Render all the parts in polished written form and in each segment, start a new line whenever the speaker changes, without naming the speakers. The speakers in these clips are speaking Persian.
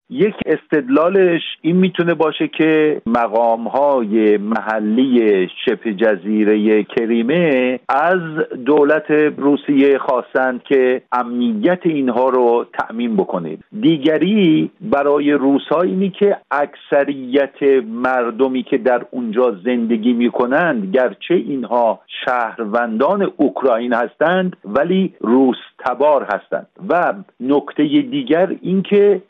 یک استدلالش این میتونه باشه که مقام‌های محلی شبه جزیره کریمه از دولت روسیه خواستند که امنیت اینها رو تأمین بکنه. دیگری برای روس‌ها اینی که اکثریت مردمی که در اونجا زندگی میکنند گرچه اینها شهروندان اوکراین هستند ولی روس تبار هستند. و نکته دیگر این که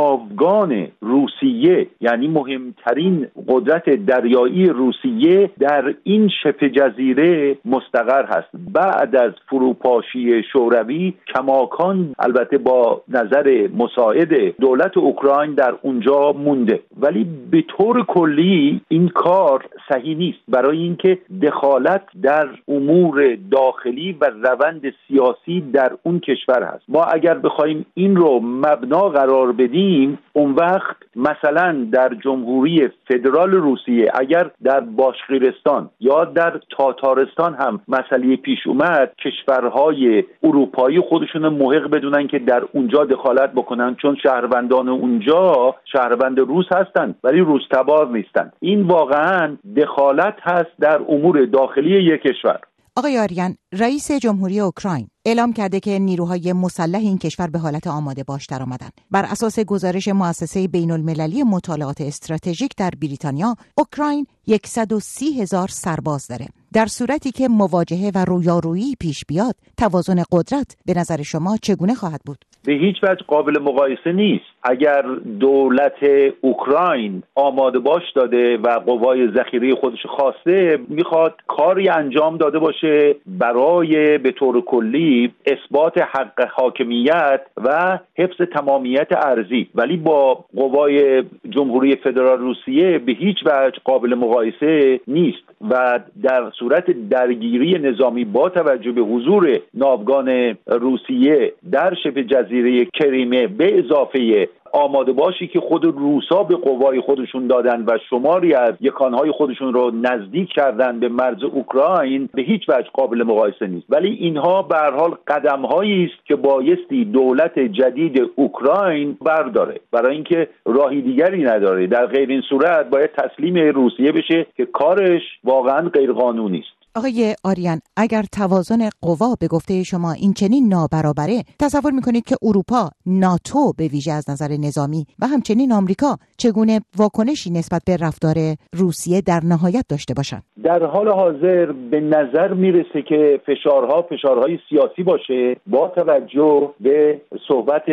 ناوگان روسیه یعنی مهمترین قدرت دریایی روسیه در این شبه جزیره مستقر هست. بعد از فروپاشی شوروی کماکان البته با نظر مساعد دولت اوکراین در اونجا مونده، ولی به طور کلی این کار صحیح نیست برای اینکه دخالت در امور داخلی و روند سیاسی در اون کشور هست. ما اگر بخوایم این رو مبنا قرار بدیم اون وقت مثلا در جمهوری فدرال روسیه اگر در باشقیرستان یا در تاتارستان هم مسئله پیش اومد کشورهای اروپایی خودشون محق بدونن که در اونجا دخالت بکنن چون شهروندان اونجا شهروند روس هستن ولی روس تبار نیستن. این واقعا دخالت هست در امور داخلی یک کشور.
آقای آریان، رئیس جمهوری اوکراین اعلام کرده که نیروهای مسلح این کشور به حالت آماده باش درآمدند. بر اساس گزارش مؤسسه بین‌المللی مطالعات استراتژیک در بریتانیا، اوکراین 130,000 سرباز داره. در صورتی که مواجهه و رویارویی پیش بیاد، توازن قدرت به نظر شما چگونه خواهد بود؟
به هیچ وجه قابل مقایسه نیست. اگر دولت اوکراین آماده باش داده و قوای ذخیره خودش خواسته میخواد کاری انجام داده باشه برای به طور کلی اثبات حق حاکمیت و حفظ تمامیت ارضی، ولی با قوای جمهوری فدرال روسیه به هیچ وجه قابل مقایسه نیست و در صورت درگیری نظامی با توجه به حضور ناوگان روسیه در شبه جزیره کریمه به اضافه آماده باشی که خود روسا به قوای خودشون دادن و شماری از یکانهای خودشون رو نزدیک کردن به مرز اوکراین به هیچ وجه قابل مقایسه نیست. ولی اینها به هر حال قدم‌هایی است که بایستی دولت جدید اوکراین برداره برای اینکه راهی دیگری نداره. در غیر این صورت باید تسلیم روسیه بشه که کارش واقعا غیرقانونی است.
آقای آریان، اگر توازن قوا به گفته شما این چنین نابرابره، تصور میکنید که اروپا، ناتو به ویژه از نظر نظامی و همچنین آمریکا چگونه واکنشی نسبت به رفتار روسیه در نهایت داشته باشند؟ در
حال حاضر به نظر میرسه که فشارهای سیاسی باشه با توجه به صحبت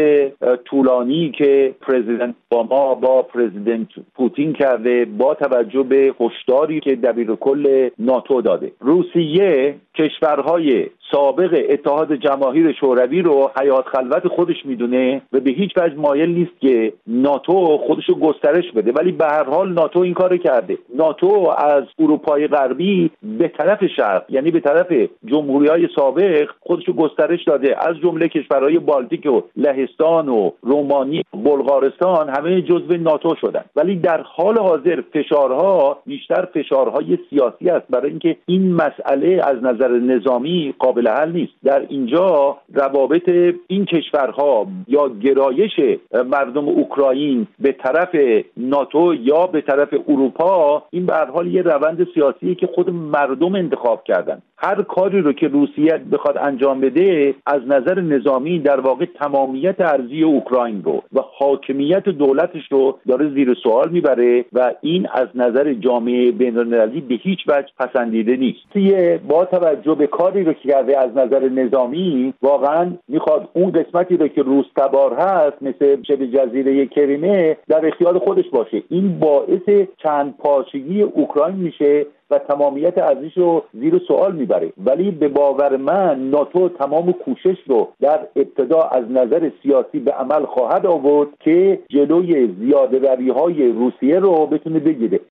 طولانی که پرزیدنت اوباما با پرزیدنت پوتین کرده، با توجه به هشداری که دبیرکل ناتو داده. روسیه کشورهای سابق اتحاد جماهیر شوروی رو حیات خلوت خودش میدونه و به هیچ وجه مایل نیست که ناتو خودشو گسترش بده، ولی به هر حال ناتو این کارو کرده. ناتو از اروپای غربی به طرف شرق یعنی به طرف جمهوری‌های سابق خودشو گسترش داده، از جمله کشورهای بالتیک و لهستان و رومانی و بلغارستان همه جزو ناتو شدن. ولی در حال حاضر فشارها بیشتر فشارهای سیاسی است برای اینکه این مسئله از نظر نظامی قابل حل نیست. در اینجا روابط این کشورها یا گرایش مردم اوکراین به طرف ناتو یا به طرف اروپا این به هر حال یه روند سیاسیه که خود مردم انتخاب کردن. هر کاری رو که روسیه بخواد انجام بده از نظر نظامی در واقع تمامیت ارضی اوکراین رو و حاکمیت دولتش رو داره زیر سوال میبره و این از نظر جامعه بین‌المللی به هیچ وجه پسندیده نیست. با توجه به کاری رو که کرده از نظر نظامی واقعا میخواد اون قسمتی رو که روس تبار هست مثل شبه جزیره کریمه در اختیار خودش باشه. این باعث چند پارچگی اوکراین میشه و تمامیت ارضیش رو زیر سوال میبره. ولی به باور من ناتو تمام کوشش رو در ابتدا از نظر سیاسی به عمل خواهد آورد که جلوی زیاده‌روی‌های روسیه رو بتونه بگیره.